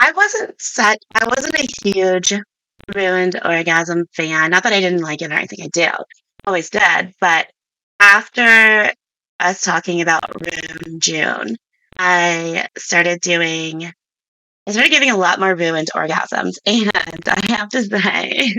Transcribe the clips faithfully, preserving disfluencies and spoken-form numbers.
I wasn't such I wasn't a huge ruined orgasm fan. Not that I didn't like it or anything, I do. Always did. But after us talking about Rune June, I started doing I started getting a lot more ruined orgasms, and I have to say,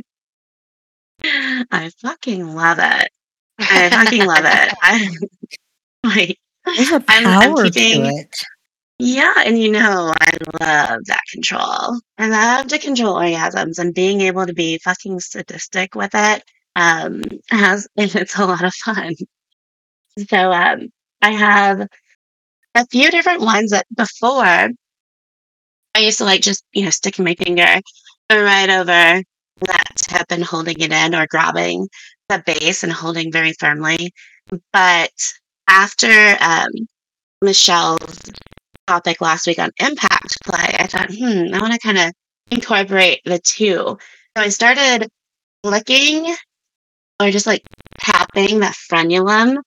I fucking love it. I fucking love it. I like There's a I'm I'm power to keeping it. yeah, and you know, I love that control. I love to control orgasms and being able to be fucking sadistic with it. Um, has and it's a lot of fun. So um, I have a few different ones that before I used to like just you know sticking my finger right over that tip and holding it in or grabbing the base and holding very firmly. But after um, Michelle's topic last week on impact play, I thought, hmm, I want to kind of incorporate the two. So I started flicking or just like tapping that frenulum,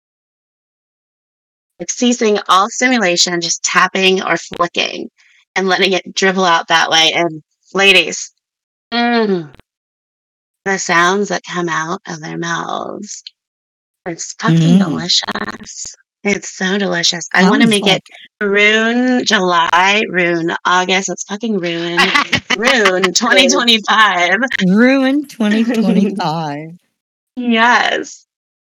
like ceasing all stimulation, just tapping or flicking and letting it dribble out that way. And ladies, mm, the sounds that come out of their mouths, it's fucking Mm. delicious. It's so delicious. I want to Sounds make like it Rune July, Rune August. It's fucking Rune, Rune twenty twenty-five. Ruin twenty twenty-five. Yes.